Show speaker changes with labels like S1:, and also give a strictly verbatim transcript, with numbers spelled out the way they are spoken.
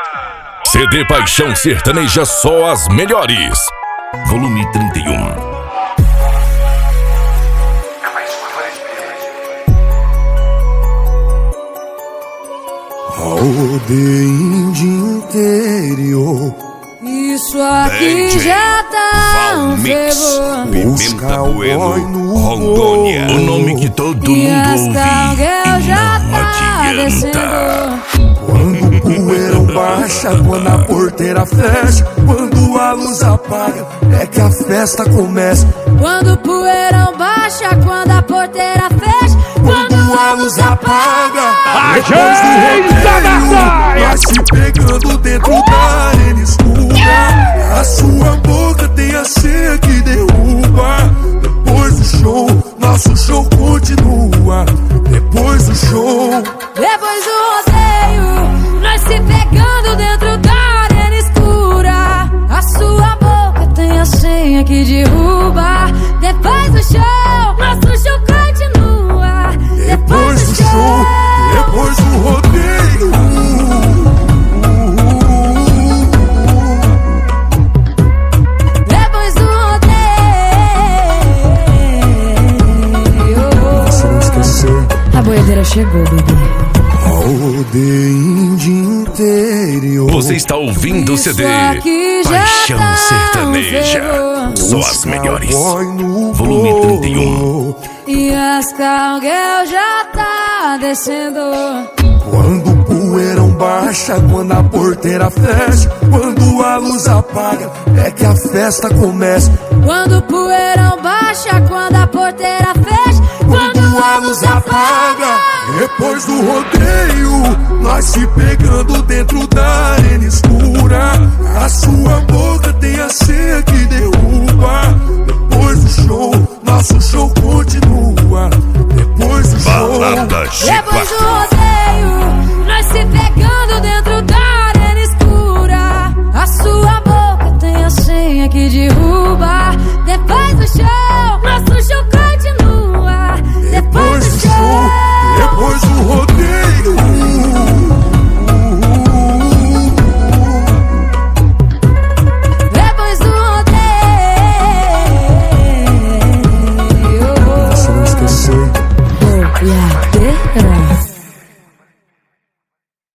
S1: C D Paixão Sertaneja, só as melhores. Volume trinta e um.
S2: Aldeia de interior,
S3: isso aqui
S1: D J
S3: já tá um
S1: Valmix,
S3: fervor.
S1: Pimenta Bueno, Rondônia. O nome que todo
S3: E
S1: mundo
S3: as
S1: ouve
S3: Calguel
S1: e
S3: já
S1: não
S3: tá
S1: adianta.
S3: descendo.
S2: quando o poeirão baixa, quando a porteira fecha, quando a luz apaga, é que a festa começa.
S3: Quando o poeirão baixa, quando a porteira fecha,
S2: Quando a luz apaga, depois do rodeio, nós se pegando dentro da arena escura. A sua boca tem a senha que derruba. Depois do show, nosso show continua. Depois do show,
S3: depois do rodeio, nós se pegando dentro da arena escura. A sua boca tem a senha que derruba. Depois do show, nosso show continua.
S2: depois do show, depois do rodeio.
S3: Depois do rodeio,
S2: Se não esquecer,
S3: a boiadeira chegou, bebê.
S2: aldeia de interior.
S1: Você está ouvindo o C D
S3: Isso aqui já
S1: Paixão
S3: tá um
S1: Sertaneja,
S3: fervor.
S1: só as melhores.
S2: Cowboy no
S1: Volume trinta e um.
S2: bolo.
S3: E as Calguel já tá descendo.
S2: Quando o poeirão baixa, quando a porteira fecha, quando a luz apaga, é que a festa começa.
S3: Quando o poeirão baixa, quando a porteira fecha,
S2: Quando a luz apaga, depois do rodeio, nós se pegando dentro da